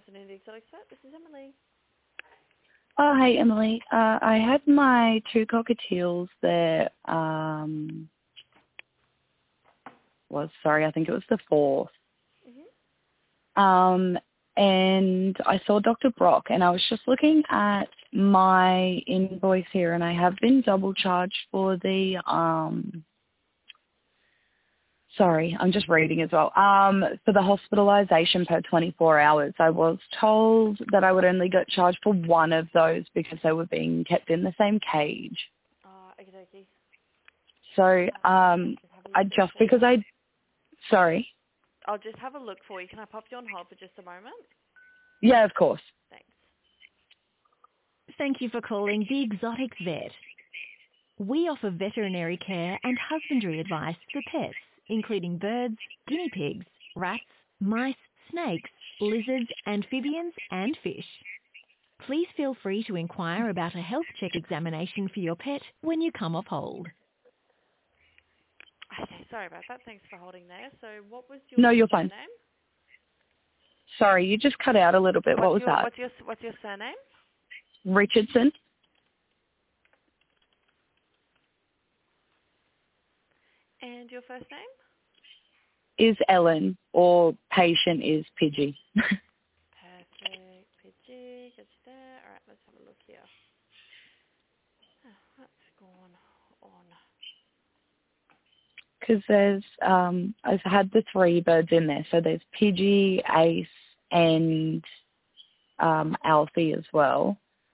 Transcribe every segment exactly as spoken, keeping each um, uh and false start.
afternoon, the Exotic Set. This is Emily. Oh, hey, Emily. Uh, I had my two cockatiels there. Um, was sorry, I think it was the fourth. Mm-hmm. Um, and I saw Doctor Brock, and I was just looking at my invoice here, and I have been double charged for the um. Sorry, I'm just reading as well. Um, for the hospitalisation per twenty-four hours, I was told that I would only get charged for one of those because they were being kept in the same cage. Uh, okie dokie. So um, Just have a I look just for because you. I, sorry. I'll just have a look for you. Can I pop you on hold for just a moment? Yeah, of course. Thanks. Thank you for calling the Exotic Vet. We offer veterinary care and husbandry advice for pets, including birds, guinea pigs, rats, mice, snakes, lizards, amphibians, and fish. Please feel free to inquire about a health check examination for your pet when you come off hold. Okay, sorry about that. Thanks for holding there. So what was your No, you're fine. surname? Sorry, you just cut out a little bit. What What's was your, that? what's your, what's your surname? Richardson And your first name? is Ellen, or patient is Pidgey. Perfect. Pidgey, got you there. All right, let's have a look here. Oh, what's going on? Because there's, um, I've had the three birds in there. So there's Pidgey, Ace, and um, Alfie as well.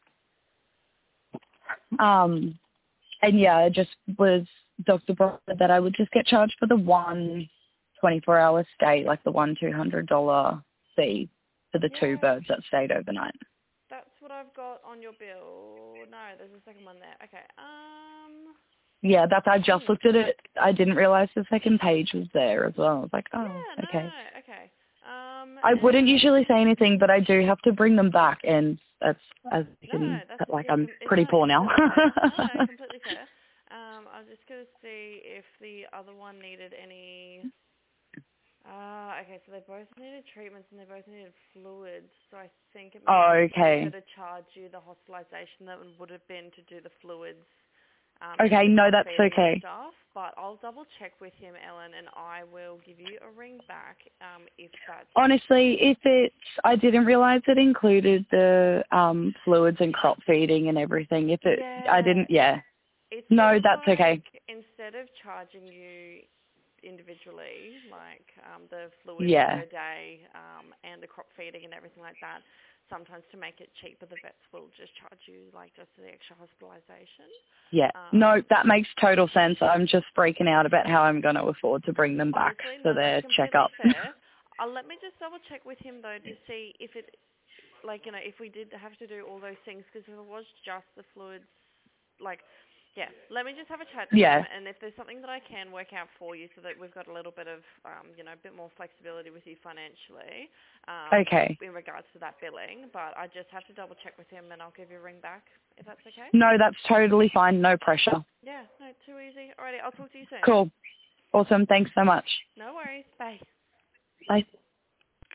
Um, and yeah, I just was Doctor Brock said that I would just get charged for the one twenty-four hour stay, like the one two hundred dollar fee for the Yeah, two birds that stayed overnight. that's what I've got on your bill. No, there's a second one there. Okay. Um. Yeah, that's, I just looked at it. I didn't realize the second page was there as well. I was like, oh, Yeah. No. okay. No. Okay. Um. I wouldn't And usually say anything, but I do have to bring them back, and that's, as you no. No. can, That's like, yeah. I'm Com- it's pretty no poor now. completely fair. No. No. Completely fair. Um. I'm just gonna see if the other one needed any. Ah, okay, so they both needed treatments and they both needed fluids, so I think it might Oh, be cheaper okay. to charge you the hospitalisation that would have been to do the fluids um, and Okay, do the no, crop that's feeding and okay. stuff. But I'll double check with him, Ellen, and I will give you a ring back um, if that's... Honestly, if it's, I didn't realize it included the um, fluids and crop feeding and everything. If it, I Yeah, didn't, yeah. it's sort No, of that's like okay. instead of charging you individually, like um, the fluids Yeah. per day um, and the crop feeding and everything like that, sometimes to make it cheaper, the vets will just charge you like just the extra hospitalisation. Yeah. Um, No, that makes total sense. I'm just freaking out about how I'm going to afford to bring them back honestly, for no, that's their completely checkup. fair. Uh, let me just double check with him though to see if it, like, you know, if we did have to do all those things, because if it was just the fluids, like, yeah, let me just have a chat to Yeah. him, and if there's something that I can work out for you so that we've got a little bit of, um, you know, a bit more flexibility with you financially um, Okay. in regards to that billing, but I just have to double check with him and I'll give you a ring back, if that's okay? No, that's totally fine. No pressure. Yeah, no, too easy. Alrighty, I'll talk to you soon. Cool. Awesome. Thanks so much. No worries. Bye. Bye.